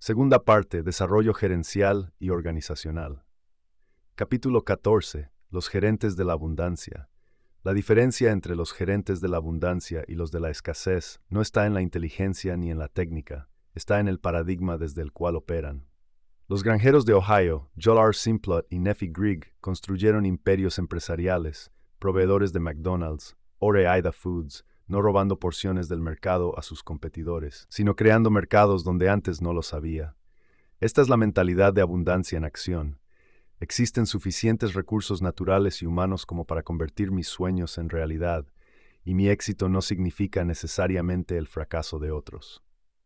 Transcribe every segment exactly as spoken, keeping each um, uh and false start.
Segunda parte, desarrollo gerencial y organizacional. Capítulo catorce. Los gerentes de la abundancia. La diferencia entre los gerentes de la abundancia y los de la escasez no está en la inteligencia ni en la técnica, está en el paradigma desde el cual operan. Los granjeros de Ohio, Joel R. Simplot y Nephi Grigg, construyeron imperios empresariales, proveedores de McDonald's, Ore-Ida Foods, no robando porciones del mercado a sus competidores, sino creando mercados donde antes no los había. Esta es la mentalidad de abundancia en acción. Existen suficientes recursos naturales y humanos como para convertir mis sueños en realidad, y mi éxito no significa necesariamente el fracaso de otros.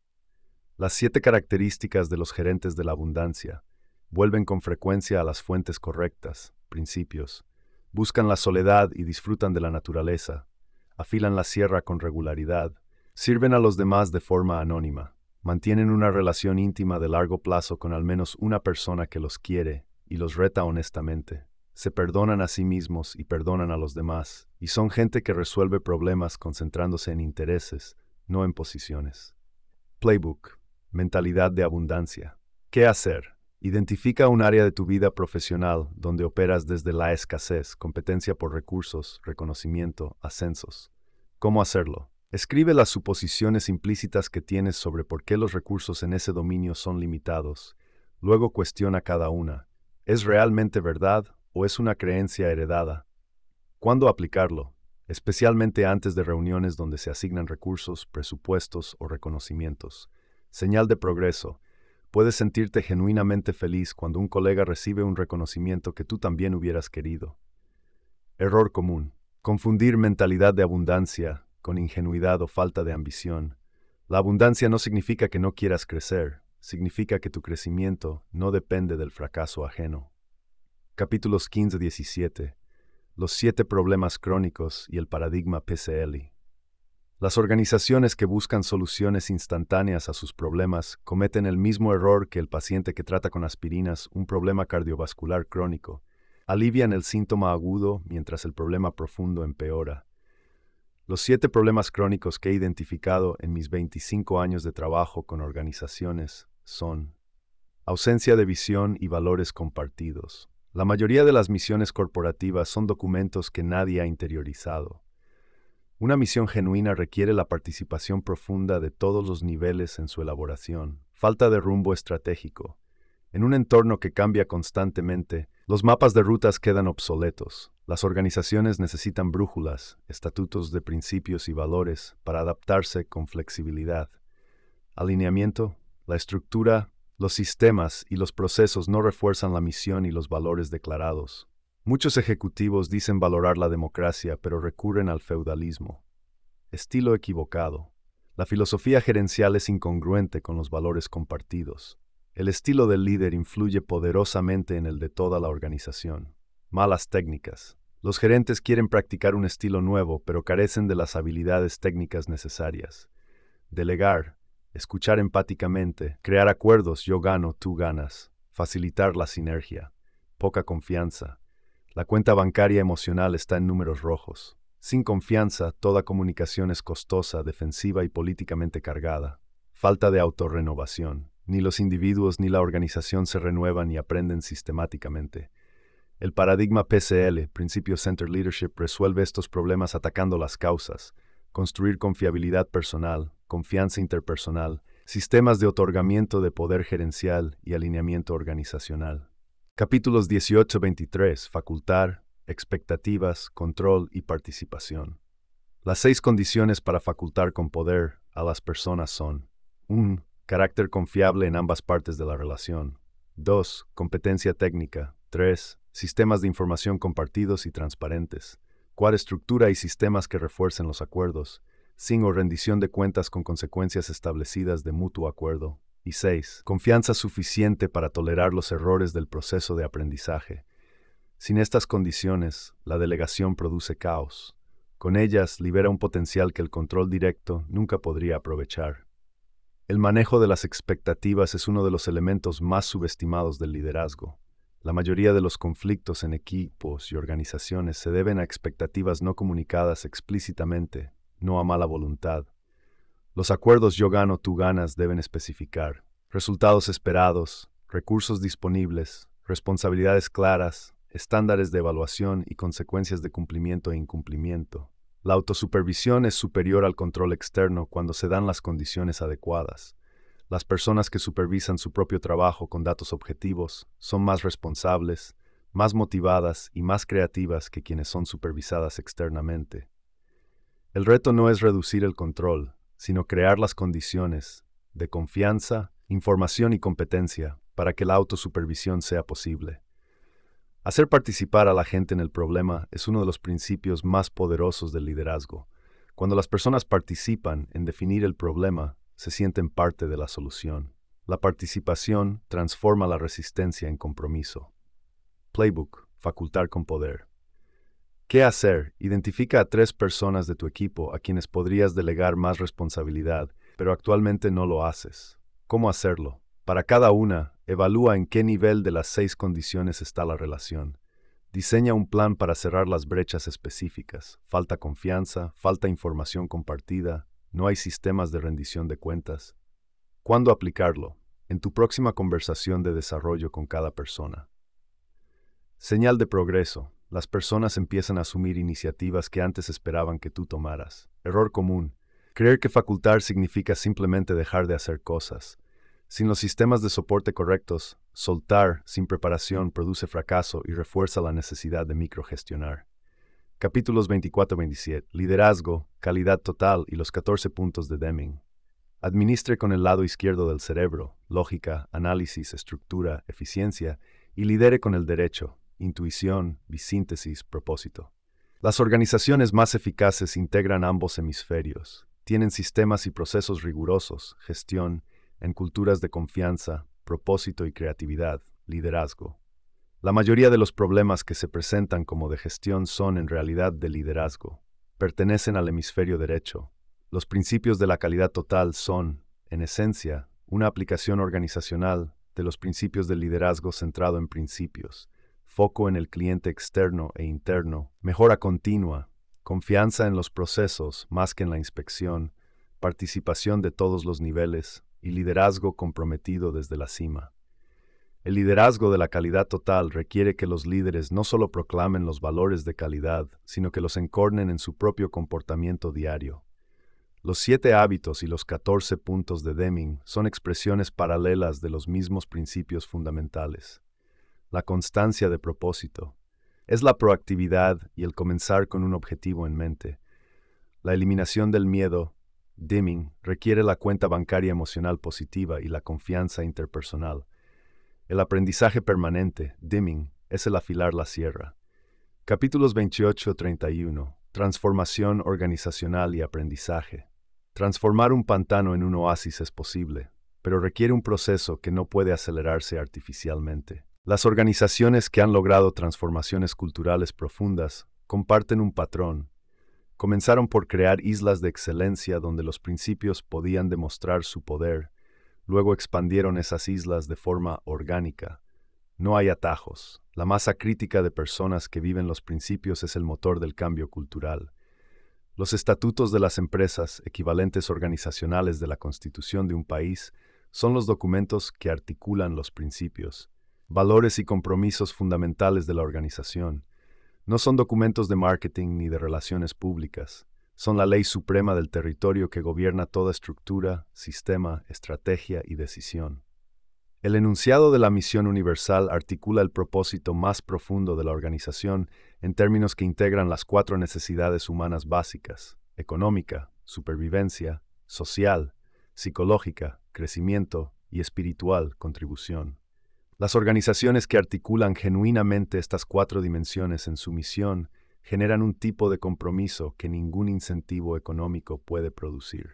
Las siete características de los gerentes de la abundancia vuelven con frecuencia a las fuentes correctas, principios, buscan la soledad y disfrutan de la naturaleza, afilan la sierra con regularidad, sirven a los demás de forma anónima, mantienen una relación íntima de largo plazo con al menos una persona que los quiere y los reta honestamente, se perdonan a sí mismos y perdonan a los demás, y son gente que resuelve problemas concentrándose en intereses, no en posiciones. Playbook. Mentalidad de abundancia. ¿Qué hacer? Identifica un área de tu vida profesional donde operas desde la escasez, competencia por recursos, reconocimiento, ascensos. ¿Cómo hacerlo? Escribe las suposiciones implícitas que tienes sobre por qué los recursos en ese dominio son limitados. Luego cuestiona cada una. ¿Es realmente verdad o es una creencia heredada? ¿Cuándo aplicarlo? Especialmente antes de reuniones donde se asignan recursos, presupuestos o reconocimientos. Señal de progreso. Puedes sentirte genuinamente feliz cuando un colega recibe un reconocimiento que tú también hubieras querido. Error común. Confundir mentalidad de abundancia con ingenuidad o falta de ambición. La abundancia no significa que no quieras crecer, significa que tu crecimiento no depende del fracaso ajeno. Capítulos quince a diecisiete. Los siete problemas crónicos y el paradigma P C L. Las organizaciones que buscan soluciones instantáneas a sus problemas cometen el mismo error que el paciente que trata con aspirinas un problema cardiovascular crónico. Alivian el síntoma agudo mientras el problema profundo empeora. Los siete problemas crónicos que he identificado en mis veinticinco años de trabajo con organizaciones son: ausencia de visión y valores compartidos. La mayoría de las misiones corporativas son documentos que nadie ha interiorizado. Una misión genuina requiere la participación profunda de todos los niveles en su elaboración. Falta de rumbo estratégico. En un entorno que cambia constantemente, los mapas de rutas quedan obsoletos. Las organizaciones necesitan brújulas, estatutos de principios y valores para adaptarse con flexibilidad. Alineamiento. La estructura, los sistemas y los procesos no refuerzan la misión y los valores declarados. Muchos ejecutivos dicen valorar la democracia, pero recurren al feudalismo. Estilo equivocado. La filosofía gerencial es incongruente con los valores compartidos. El estilo del líder influye poderosamente en el de toda la organización. Malas técnicas. Los gerentes quieren practicar un estilo nuevo, pero carecen de las habilidades técnicas necesarias. Delegar. Escuchar empáticamente. Crear acuerdos, yo gano, tú ganas. Facilitar la sinergia. Poca confianza. La cuenta bancaria emocional está en números rojos. Sin confianza, toda comunicación es costosa, defensiva y políticamente cargada. Falta de autorrenovación. Ni los individuos ni la organización se renuevan y aprenden sistemáticamente. El paradigma P C L, Principio Center Leadership, resuelve estos problemas atacando las causas. Construir confiabilidad personal, confianza interpersonal, sistemas de otorgamiento de poder gerencial y alineamiento organizacional. Capítulos dieciocho a veintitrés. Facultar, expectativas, control y participación. Las seis condiciones para facultar con poder a las personas son: uno. Carácter confiable en ambas partes de la relación. dos. Competencia técnica. tres. Sistemas de información compartidos y transparentes. cuatro. Estructura y sistemas que refuercen los acuerdos. cinco. Rendición de cuentas con consecuencias establecidas de mutuo acuerdo. Y seis. Confianza suficiente para tolerar los errores del proceso de aprendizaje. Sin estas condiciones, la delegación produce caos. Con ellas, libera un potencial que el control directo nunca podría aprovechar. El manejo de las expectativas es uno de los elementos más subestimados del liderazgo. La mayoría de los conflictos en equipos y organizaciones se deben a expectativas no comunicadas explícitamente, no a mala voluntad. Los acuerdos yo gano, tú ganas deben especificar: Resultados esperados, recursos disponibles, responsabilidades claras, estándares de evaluación y consecuencias de cumplimiento e incumplimiento. La autosupervisión es superior al control externo cuando se dan las condiciones adecuadas. Las personas que supervisan su propio trabajo con datos objetivos son más responsables, más motivadas y más creativas que quienes son supervisadas externamente. El reto no es reducir el control, sino crear las condiciones de confianza, información y competencia para que la autosupervisión sea posible. Hacer participar a la gente en el problema es uno de los principios más poderosos del liderazgo. Cuando las personas participan en definir el problema, se sienten parte de la solución. La participación transforma la resistencia en compromiso. Playbook, facultar con poder. ¿Qué hacer? Identifica a tres personas de tu equipo a quienes podrías delegar más responsabilidad, pero actualmente no lo haces. ¿Cómo hacerlo? Para cada una, evalúa en qué nivel de las seis condiciones está la relación. Diseña un plan para cerrar las brechas específicas. Falta confianza, falta información compartida, no hay sistemas de rendición de cuentas. ¿Cuándo aplicarlo? En tu próxima conversación de desarrollo con cada persona. Señal de progreso. Las personas empiezan a asumir iniciativas que antes esperaban que tú tomaras. Error común. Creer que facultar significa simplemente dejar de hacer cosas. Sin los sistemas de soporte correctos, soltar sin preparación produce fracaso y refuerza la necesidad de microgestionar. Capítulos veinticuatro a veintisiete. Liderazgo, calidad total y los catorce puntos de Deming. Administre con el lado izquierdo del cerebro, lógica, análisis, estructura, eficiencia, y lidere con el derecho, intuición, bisíntesis, propósito. Las organizaciones más eficaces integran ambos hemisferios. Tienen sistemas y procesos rigurosos, gestión, en culturas de confianza, propósito y creatividad, liderazgo. La mayoría de los problemas que se presentan como de gestión son en realidad de liderazgo. Pertenecen al hemisferio derecho. Los principios de la calidad total son, en esencia, una aplicación organizacional de los principios del liderazgo centrado en principios, foco en el cliente externo e interno, mejora continua, confianza en los procesos más que en la inspección, participación de todos los niveles y liderazgo comprometido desde la cima. El liderazgo de la calidad total requiere que los líderes no solo proclamen los valores de calidad, sino que los encarnen en su propio comportamiento diario. Los siete hábitos y los catorce puntos de Deming son expresiones paralelas de los mismos principios fundamentales. La constancia de propósito es la proactividad y el comenzar con un objetivo en mente. La eliminación del miedo, Deming, requiere la cuenta bancaria emocional positiva y la confianza interpersonal. El aprendizaje permanente, Deming, es el afilar la sierra. Capítulos veintiocho a treinta y uno. Transformación organizacional y aprendizaje. Transformar un pantano en un oasis es posible, pero requiere un proceso que no puede acelerarse artificialmente. Las organizaciones que han logrado transformaciones culturales profundas comparten un patrón. Comenzaron por crear islas de excelencia donde los principios podían demostrar su poder. Luego expandieron esas islas de forma orgánica. No hay atajos. La masa crítica de personas que viven los principios es el motor del cambio cultural. Los estatutos de las empresas, equivalentes organizacionales de la constitución de un país, son los documentos que articulan los principios, valores y compromisos fundamentales de la organización. No son documentos de marketing ni de relaciones públicas. Son la ley suprema del territorio que gobierna toda estructura, sistema, estrategia y decisión. El enunciado de la misión universal articula el propósito más profundo de la organización en términos que integran las cuatro necesidades humanas básicas: económica, supervivencia, social, psicológica, crecimiento y espiritual, contribución. Las organizaciones que articulan genuinamente estas cuatro dimensiones en su misión generan un tipo de compromiso que ningún incentivo económico puede producir.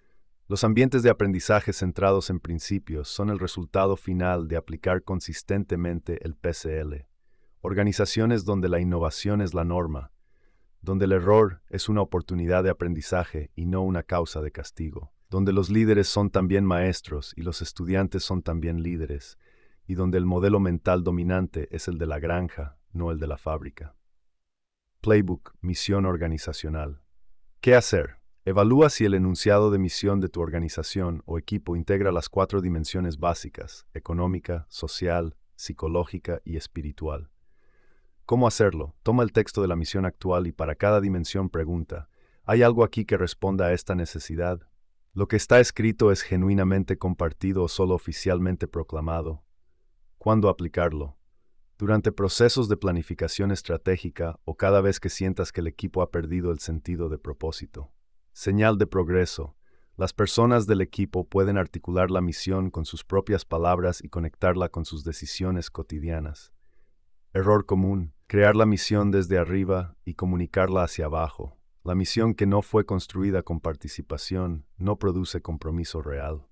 Los ambientes de aprendizaje centrados en principios son el resultado final de aplicar consistentemente el P C L. Organizaciones donde la innovación es la norma, donde el error es una oportunidad de aprendizaje y no una causa de castigo, donde los líderes son también maestros y los estudiantes son también líderes, y donde el modelo mental dominante es el de la granja, no el de la fábrica. Playbook, misión organizacional. ¿Qué hacer? Evalúa si el enunciado de misión de tu organización o equipo integra las cuatro dimensiones básicas: económica, social, psicológica y espiritual. ¿Cómo hacerlo? Toma el texto de la misión actual y para cada dimensión pregunta: ¿hay algo aquí que responda a esta necesidad? ¿Lo que está escrito es genuinamente compartido o solo oficialmente proclamado? ¿Cuándo aplicarlo? Durante procesos de planificación estratégica o cada vez que sientas que el equipo ha perdido el sentido de propósito. Señal de progreso. Las personas del equipo pueden articular la misión con sus propias palabras y conectarla con sus decisiones cotidianas. Error común: crear la misión desde arriba y comunicarla hacia abajo. La misión que no fue construida con participación no produce compromiso real.